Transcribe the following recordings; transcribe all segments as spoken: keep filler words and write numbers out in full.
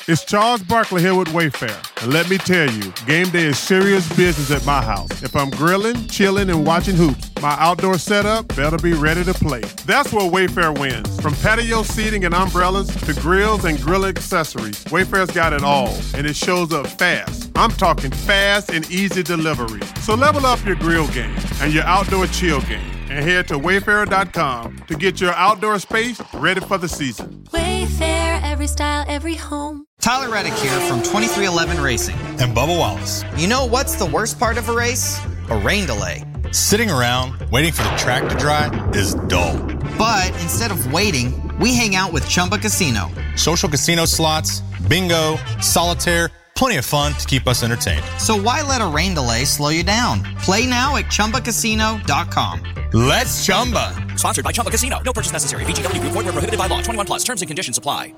It's Charles Barkley here with Wayfair. And let me tell you, game day is serious business at my house. If I'm grilling, chilling, and watching hoops, my outdoor setup better be ready to play. That's where Wayfair wins. From patio seating and umbrellas to grills and grill accessories, Wayfair's got it all, and it shows up fast. I'm talking fast and easy delivery. So level up your grill game and your outdoor chill game, and head to wayfair dot com to get your outdoor space ready for the season. Wayfair, every style, every home. Tyler Reddick here from twenty-three eleven Racing. And Bubba Wallace. You know what's the worst part of a race? A rain delay. Sitting around waiting for the track to dry is dull. But instead of waiting, we hang out with Chumba Casino. Social casino slots, bingo, solitaire, plenty of fun to keep us entertained. So why let a rain delay slow you down? Play now at chumba casino dot com. Let's Chumba. Sponsored by Chumba Casino. No purchase necessary. V G W Group. Void where prohibited by law. twenty-one plus. Terms and conditions apply.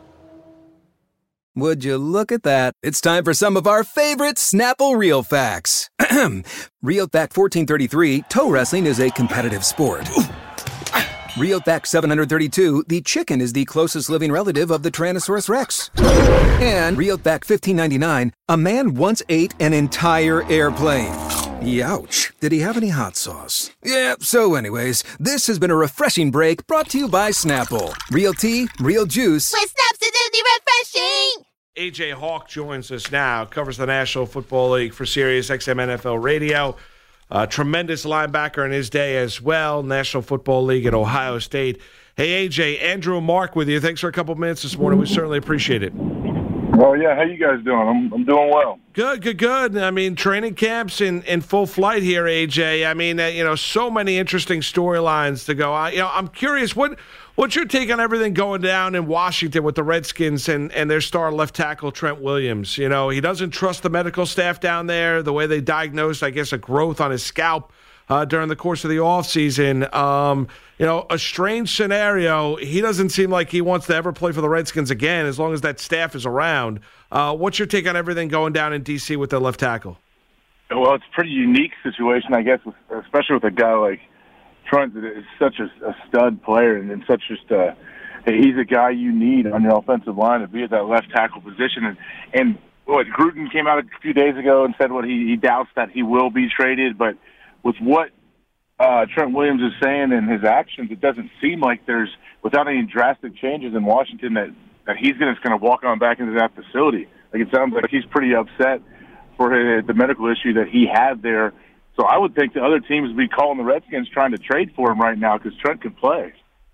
Would you look at that? It's time for some of our favorite Snapple Real Facts. Real Fact fourteen thirty-three, toe wrestling is a competitive sport. Real Fact seven hundred thirty-two, the chicken is the closest living relative of the Tyrannosaurus Rex. And Real Fact fifteen ninety-nine, a man once ate an entire airplane. Youch. Did he have any hot sauce? Yeah, so anyways, this has been a refreshing break brought to you by Snapple. Real tea, real juice. With Snaps Acidity Refreshing! A J Hawk joins us now, covers the National Football League for Sirius X M N F L Radio. Uh, tremendous linebacker in his day as well, National Football League at Ohio State. Hey, A J, Andrew and Mark with you. Thanks for a couple minutes this morning. We certainly appreciate it. Well, yeah, how you guys doing? I'm I'm doing well. Good, good, good. I mean, training camps in, in full flight here, A J. I mean, uh, you know, so many interesting storylines to go on. You know, I'm curious, what what's your take on everything going down in Washington with the Redskins and, and their star left tackle, Trent Williams? You know, he doesn't trust the medical staff down there, the way they diagnosed, I guess, a growth on his scalp uh, during the course of the offseason. Um, you know, a strange scenario. He doesn't seem like he wants to ever play for the Redskins again as long as that staff is around. Uh, what's your take on everything going down in D C with the left tackle? Well, it's a pretty unique situation, I guess, especially with a guy like Trent that is such a, a stud player and, and such just a he's a guy you need on your offensive line to be at that left tackle position. And, and what, Gruden came out a few days ago and said what he, he doubts that he will be traded, but with what uh, Trent Williams is saying and his actions, it doesn't seem like there's, without any drastic changes in Washington, that, that he's gonna, just going to walk on back into that facility. Like, it sounds like he's pretty upset for his, the medical issue that he had there. So I would think the other teams would be calling the Redskins trying to trade for him right now because Trent can play.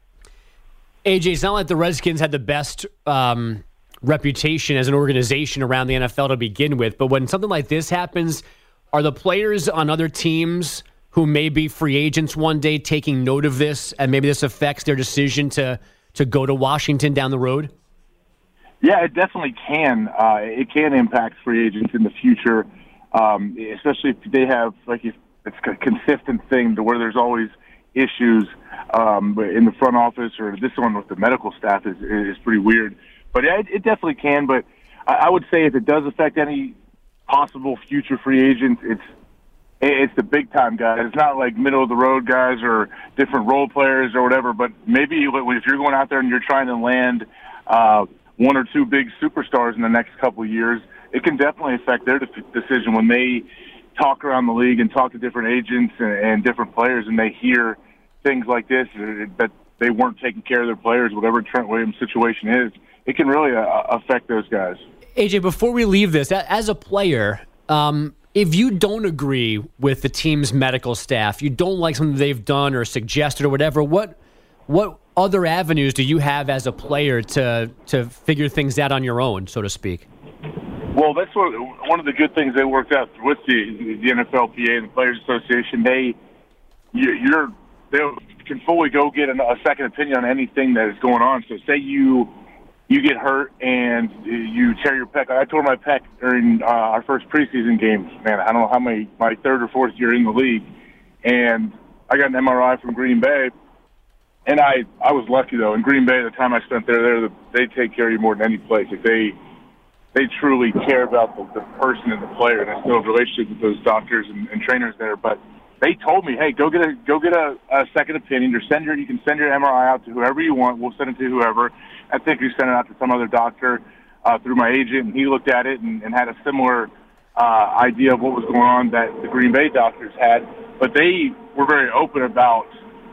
A J, it's not like the Redskins had the best um, reputation as an organization around the N F L to begin with, but when something like this happens, are the players on other teams who may be free agents one day taking note of this, and maybe this affects their decision to, to go to Washington down the road? Yeah, it definitely can. Uh, it can impact free agents in the future, um, especially if they have, like, if it's a consistent thing to where there's always issues um, in the front office, or this one with the medical staff is, is pretty weird. But yeah, it, it definitely can. But I, I would say if it does affect any possible future free agents, it's it's the big-time guys. It's not like middle-of-the-road guys or different role players or whatever, but maybe if you're going out there and you're trying to land uh, one or two big superstars in the next couple of years, it can definitely affect their de- decision when they talk around the league and talk to different agents and, and different players, and they hear things like this, that they weren't taking care of their players, whatever Trent Williams' situation is. It can really uh, affect those guys. A J, before we leave this, as a player, um, if you don't agree with the team's medical staff, you don't like something they've done or suggested or whatever, what what other avenues do you have as a player to to figure things out on your own, so to speak? Well, that's what, one of the good things they worked out with the, the N F L P A and the Players Association. They you, you're they can fully go get a, a second opinion on anything that is going on. So say you you get hurt and you tear your pec. I tore my pec during uh, our first preseason game. Man, I don't know how many, my third or fourth year in the league. And I got an M R I from Green Bay. And I, I was lucky, though. In Green Bay, the time I spent there, they're the, they take care of you more than any place. Like they they truly care about the, the person and the player. And I still have relationships with those doctors and, and trainers there. But they told me, hey, go get a go get a, a second opinion. Or send your you can send your M R I out to whoever you want. We'll send it to whoever. I think you send it out to some other doctor. uh, through my agent, and he looked at it and, and had a similar uh, idea of what was going on that the Green Bay doctors had. But they were very open about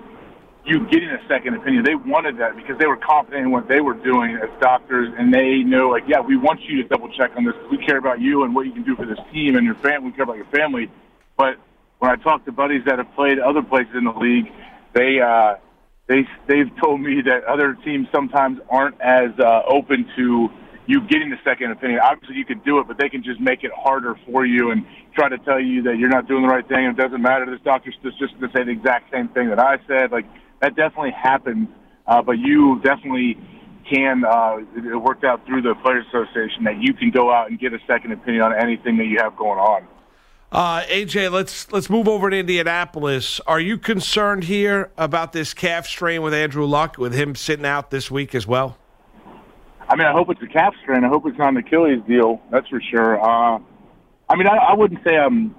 you getting a second opinion. They wanted that because they were confident in what they were doing as doctors, and they know, like, yeah, we want you to double-check on this because we care about you and what you can do for this team and your family. We care about your family. But when I talk to buddies that have played other places in the league, they, uh, they, they've told me that other teams sometimes aren't as uh, open to you getting the second opinion. Obviously, you can do it, but they can just make it harder for you and try to tell you that you're not doing the right thing. And it doesn't matter. This doctor's just going to say the exact same thing that I said. Like, that definitely happens, uh, but you definitely can, uh, it worked out through the Players Association that you can go out and get a second opinion on anything that you have going on. Uh, A J, let's let's move over to Indianapolis. Are you concerned here about this calf strain with Andrew Luck, with him sitting out this week as well? I mean, I hope it's a calf strain. I hope it's not an Achilles deal. That's for sure. Uh, I mean, I, I wouldn't say I'm,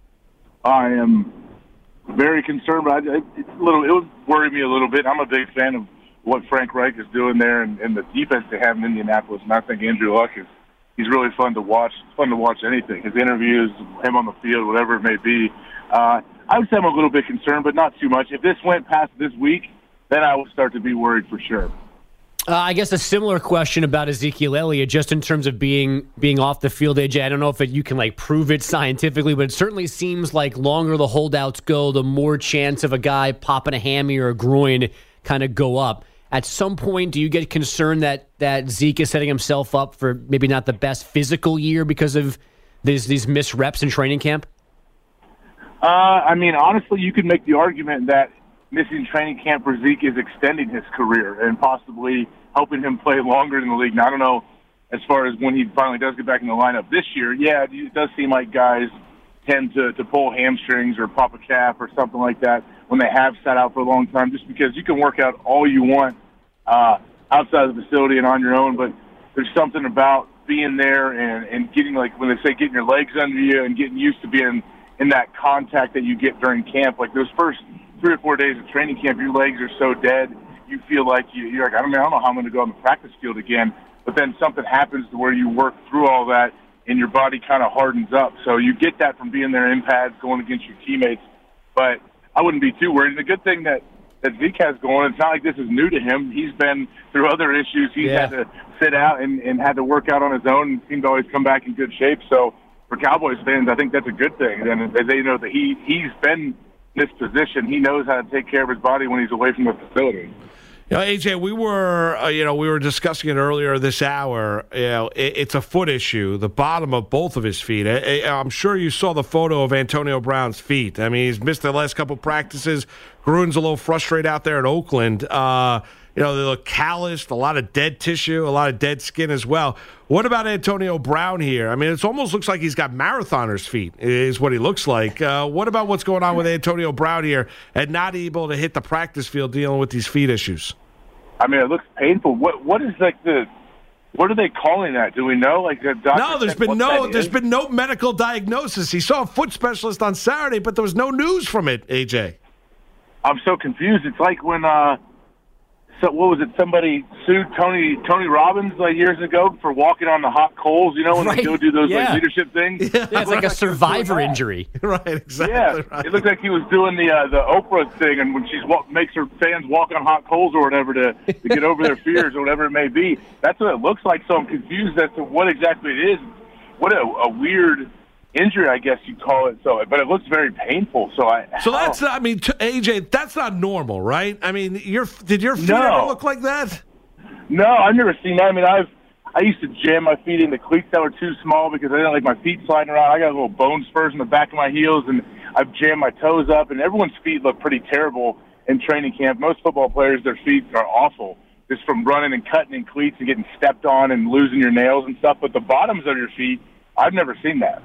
I am very concerned, but I, it's a little. It would worry me a little bit. I'm a big fan of what Frank Reich is doing there and, and the defense they have in Indianapolis. And I think Andrew Luck is he's really fun to watch. It's fun to watch anything. His interviews, him on the field, whatever it may be. Uh, I would say I'm a little bit concerned, but not too much. If this went past this week, then I would start to be worried for sure. Uh, I guess a similar question about Ezekiel Elliott, just in terms of being being off the field, A J. I don't know if it, you can like prove it scientifically, but it certainly seems like longer the holdouts go, the more chance of a guy popping a hammy or a groin kind of go up. At some point, do you get concerned that that Zeke is setting himself up for maybe not the best physical year because of these these missed reps in training camp? Uh, I mean, honestly, you could make the argument that missing training camp for Zeke is extending his career and possibly helping him play longer in the league. Now, I don't know as far as when he finally does get back in the lineup this year. Yeah, it does seem like guys tend to, to pull hamstrings or pop a calf or something like that when they have sat out for a long time, just because you can work out all you want uh, outside of the facility and on your own, but there's something about being there and, and getting, like when they say getting your legs under you and getting used to being in that contact that you get during camp. Like those first three or four days of training camp, your legs are so dead, you feel like you, you're like, I don't, mean, I don't know how I'm going to go on the practice field again. But then something happens to where you work through all that, and your body kind of hardens up. So you get that from being there in pads, going against your teammates. But I wouldn't be too worried. And the good thing that, that Zeke has going, it's not like this is new to him. He's been through other issues. He's yeah. had to sit out and, and had to work out on his own and seemed to always come back in good shape. So for Cowboys fans, I think that's a good thing. And they know that he, he's been in this position. He knows how to take care of his body when he's away from the facility. You know, A J, we were, uh, you know, we were discussing it earlier this hour. You know, it, it's a foot issue, the bottom of both of his feet. I, I'm sure you saw the photo of Antonio Brown's feet. I mean, he's missed the last couple practices. Gruden's a little frustrated out there in Oakland. Uh, you know, they look calloused, a lot of dead tissue, a lot of dead skin as well. What about Antonio Brown here? I mean, it almost looks like he's got marathoner's feet, is what he looks like. Uh, what about what's going on with Antonio Brown here and not able to hit the practice field dealing with these feet issues? I mean, it looks painful. What What is like the what are they calling that? Do we know? Like the doctor No, there's been no there's been no medical diagnosis. He saw a foot specialist on Saturday, but there was no news from it, A J. I'm so confused. It's like when uh So what was it? Somebody sued Tony Tony Robbins like years ago for walking on the hot coals. You know when right. they go do those yeah. like leadership things. Yeah, it's like a survivor injury, right? Exactly. Yeah, right. It looked like he was doing the uh, the Oprah thing, and when she walk, makes her fans walk on hot coals or whatever to, to get over their fears or whatever it may be. That's what it looks like. So I'm confused as to what exactly it is. What a, a weird injury, I guess you'd call it. So, but it looks very painful. So I. So that's not, I mean, A J, that's not normal, right? I mean, your did your feet no. ever look like that? No, I've never seen that. I mean, I've I used to jam my feet into cleats that were too small because I didn't like my feet sliding around. I got little bone spurs in the back of my heels, and I've jammed my toes up. And everyone's feet look pretty terrible in training camp. Most football players, their feet are awful, just from running and cutting in cleats and getting stepped on and losing your nails and stuff. But the bottoms of your feet, I've never seen that.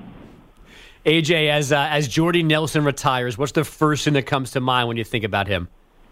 A J, as uh, as Jordy Nelson retires, what's the first thing that comes to mind when you think about him?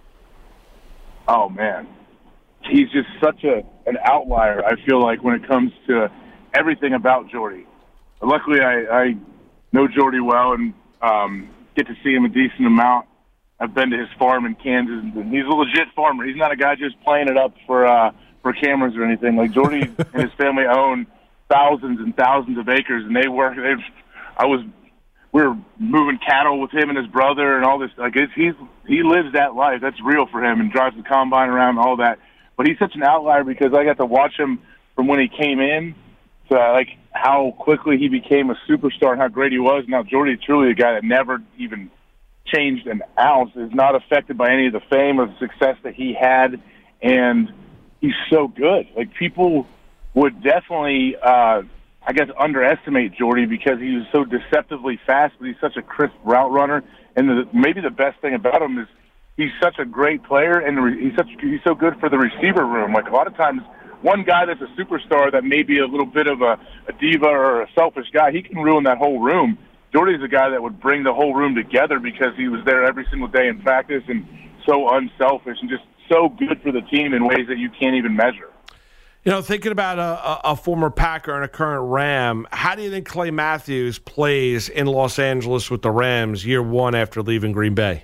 Oh, man. He's just such a an outlier, I feel like, when it comes to everything about Jordy. Luckily, I, I know Jordy well and um, get to see him a decent amount. I've been to his farm in Kansas, and he's a legit farmer. He's not a guy just playing it up for uh, for cameras or anything. Like, Jordy and his family own – thousands and thousands of acres, and they work. They, I was, we were moving cattle with him and his brother and all this. Like it's, he's he lives that life. That's real for him, and drives the combine around and all that. But he's such an outlier because I got to watch him from when he came in to like how quickly he became a superstar and how great he was. Now Jordy, truly a guy that never even changed an ounce, is not affected by any of the fame or the success that he had, and he's so good. Like people would definitely, uh, I guess, underestimate Jordy because he was so deceptively fast, but he's such a crisp route runner. And the, maybe the best thing about him is he's such a great player, and he's such he's so good for the receiver room. Like a lot of times, one guy that's a superstar that may be a little bit of a, a diva or a selfish guy, he can ruin that whole room. Jordy's a guy that would bring the whole room together because he was there every single day in practice and so unselfish and just so good for the team in ways that you can't even measure. You know, thinking about a, a former Packer and a current Ram, how do you think Clay Matthews plays in Los Angeles with the Rams year one after leaving Green Bay?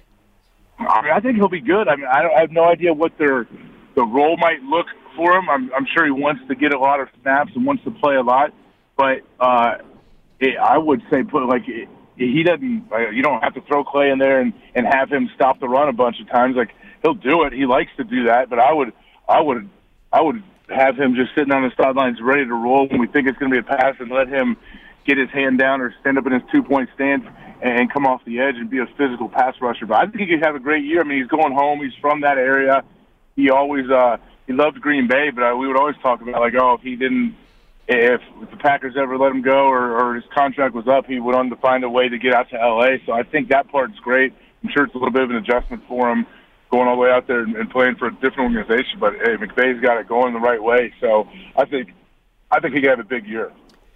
I mean, I think he'll be good. I mean, I, don't, I have no idea what their the role might look for him. I'm, I'm sure he wants to get a lot of snaps and wants to play a lot, but uh, it, I would say put like it, he doesn't. Uh, you don't have to throw Clay in there and, and have him stop the run a bunch of times. Like he'll do it. He likes to do that, but I would, I would, I would. have him just sitting on the sidelines ready to roll when we think it's going to be a pass and let him get his hand down or stand up in his two-point stance and come off the edge and be a physical pass rusher. But I think he could have a great year. I mean, he's going home. He's from that area. He always uh, he loved Green Bay, but uh, we would always talk about, like, oh, if he didn't – if the Packers ever let him go or, or his contract was up, he would want to find a way to get out to L A. So I think that part's great. I'm sure it's a little bit of an adjustment for him, going all the way out there and playing for a different organization, but hey, McVay's got it going the right way. So I think, I think he could have a big year.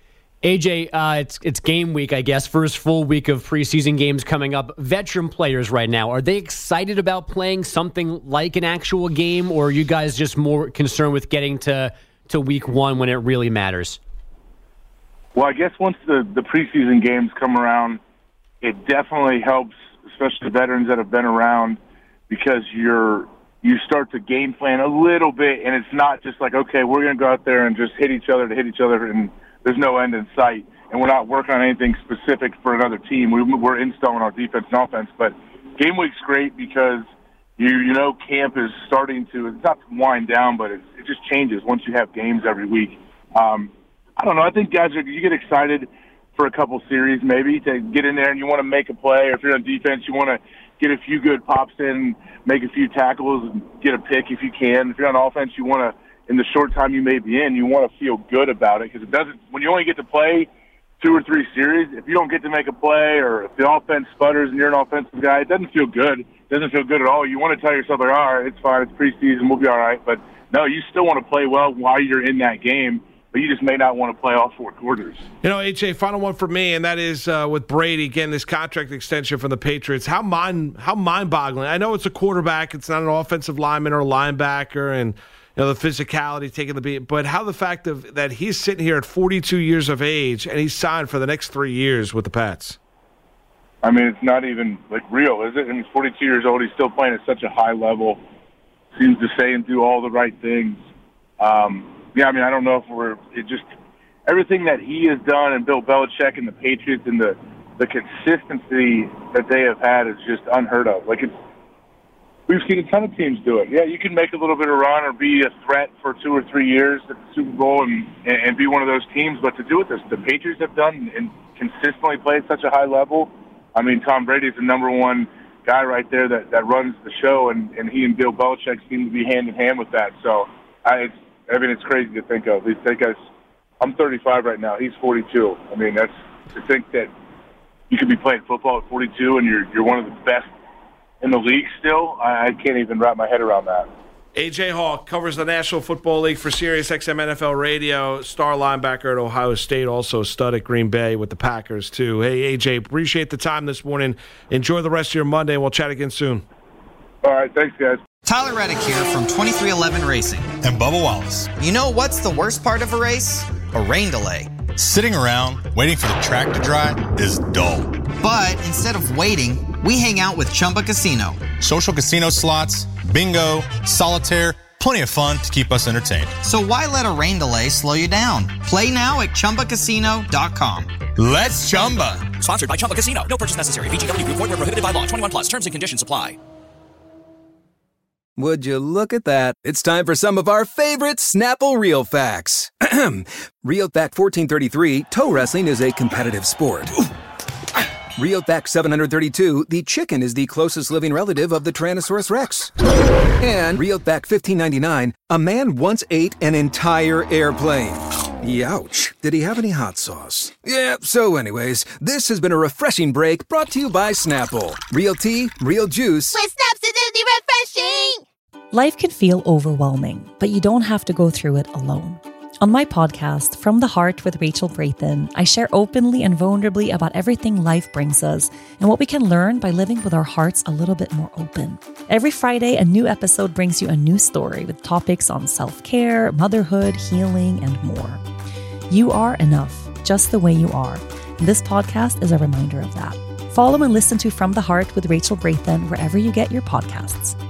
A J, uh, it's it's game week, I guess. First full week of preseason games coming up. Veteran players right now, are they excited about playing something like an actual game, or are you guys just more concerned with getting to to week one when it really matters? Well, I guess once the the preseason games come around, it definitely helps, especially veterans that have been around, because you're you start to game plan a little bit, and it's not just like, okay, we're going to go out there and just hit each other to hit each other, and there's no end in sight, and we're not working on anything specific for another team. We, we're installing our defense and offense, but game week's great because you you know camp is starting to, it's not to wind down, but it's, it just changes once you have games every week. Um, I don't know. I think guys, are, you get excited for a couple series maybe to get in there and you want to make a play, or if you're on defense, you want to get a few good pops in, make a few tackles, and get a pick if you can. If you're on offense, you want to, in the short time you may be in, you want to feel good about it, because it doesn't, when you only get to play two or three series, if you don't get to make a play or if the offense sputters and you're an offensive guy, it doesn't feel good. It doesn't feel good at all. You want to tell yourself, like, all right, it's fine, it's preseason, we'll be all right. But no, you still want to play well while you're in that game, but you just may not want to play all four quarters. You know, H A, final one for me, and that is uh, with Brady, again, this contract extension from the Patriots. How mind how mind-boggling. I know it's a quarterback. It's not an offensive lineman or a linebacker, and you know the physicality taking the beat. But how the fact of that he's sitting here at forty-two years of age, and he's signed for the next three years with the Pats. I mean, it's not even, like, real, is it? I mean, he's forty-two years old. He's still playing at such a high level. Seems to say and do all the right things. Um Yeah, I mean, I don't know if we're it just everything that he has done, and Bill Belichick and the Patriots, and the the consistency that they have had is just unheard of. Like, it's we've seen a ton of teams do it. Yeah, you can make a little bit of run or be a threat for two or three years at the Super Bowl and and be one of those teams, but to do what this, the Patriots have done and consistently play at such a high level, I mean, Tom Brady is the number one guy right there that, that runs the show, and, and he and Bill Belichick seem to be hand in hand with that. So I, it's I mean, it's crazy to think of. These guys, I'm thirty-five right now. He's forty-two. I mean, that's to think that you could be playing football at forty-two and you're you're one of the best in the league still. I, I can't even wrap my head around that. A J Hawk covers the National Football League for SiriusXM N F L Radio. Star linebacker at Ohio State, also stud at Green Bay with the Packers too. Hey, A J, appreciate the time this morning. Enjoy the rest of your Monday, and we'll chat again soon. All right, thanks, guys. Tyler Reddick here from twenty-three eleven Racing. And Bubba Wallace. You know what's the worst part of a race? A rain delay. Sitting around waiting for the track to dry is dull. But instead of waiting, we hang out with Chumba Casino. Social casino slots, bingo, solitaire, plenty of fun to keep us entertained. So why let a rain delay slow you down? Play now at Chumba Casino dot com. Let's Chumba. Sponsored by Chumba Casino. No purchase necessary. V G W Group. Void where prohibited by law. twenty-one plus. Terms and conditions apply. Would you look at that? It's time for some of our favorite Snapple Real Facts. Real Fact fourteen thirty-three, toe wrestling is a competitive sport. Real Fact seven hundred thirty-two, the chicken is the closest living relative of the Tyrannosaurus Rex. And Real Fact fifteen ninety-nine, a man once ate an entire airplane. Youch. Did he have any hot sauce? Yeah, so anyways, this has been a refreshing break brought to you by Snapple. Real tea, real juice. With Snapsidity refreshing! Life can feel overwhelming, but you don't have to go through it alone. On my podcast, From the Heart with Rachel Brathen, I share openly and vulnerably about everything life brings us and what we can learn by living with our hearts a little bit more open. Every Friday, a new episode brings you a new story with topics on self-care, motherhood, healing, and more. You are enough, just the way you are. And this podcast is a reminder of that. Follow and listen to From the Heart with Rachel Brathen wherever you get your podcasts.